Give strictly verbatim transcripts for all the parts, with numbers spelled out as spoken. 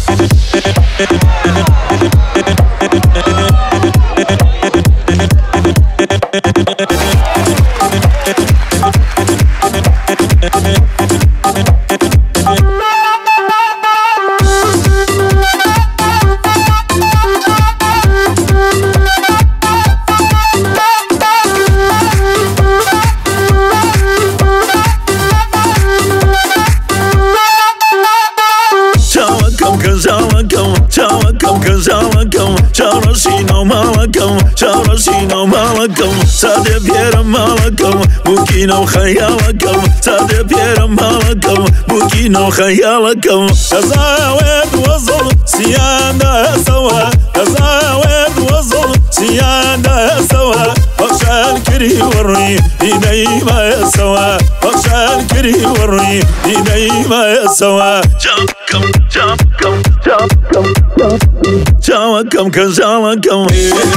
ساده پیرم مالکم بوکینو خیالکم ساده پیرم مالکم بوکینو خیالکم تزاوید وصل سیانده سوا تزاوید وصل سیانده سوا بخشال کری وری دیدی ما سوا بخشال کری وری دیدی ما سوا جام کم جام کم جام کم جام کم کم جام کم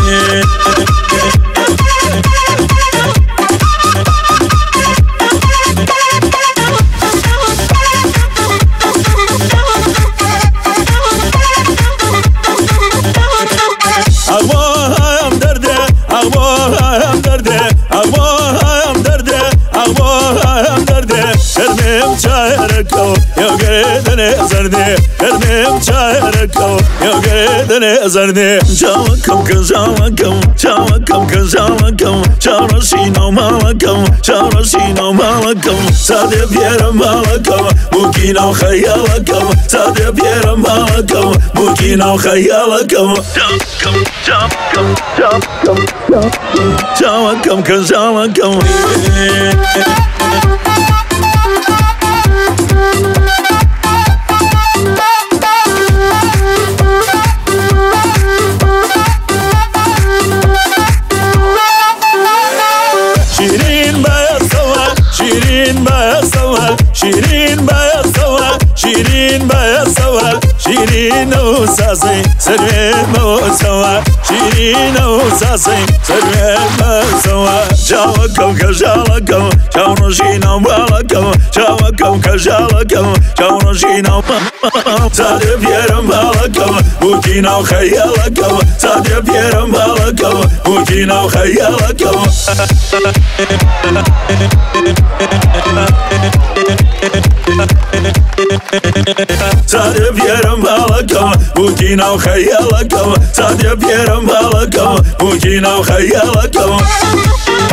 زرده جاوکم کجاوکم جاوکم کجاوکم چارشینو مالکم چارشینو مالکم ساده پیرم مالکم بوکینو خیالکم ساده پیرم مالکم بوکینو خیالکم جاوکم جاوکم جاوکم جاوکم کجاوکم شیرین باید سوا شیرین باید سوا شیرین و سازی سریم و سوا شیرین و سازی سریم و سوا جاوکم کجالکم چاونشینم بالکم جاوکم کجالکم چاونشینم ساده پیرم بالکم بوکینو خیالکم ساده پیرم بالکم بوکینو خیالکم ساده پیرم بالکم بوکینو خیالکم ساده پیرم بالکم بوکینو خیالکم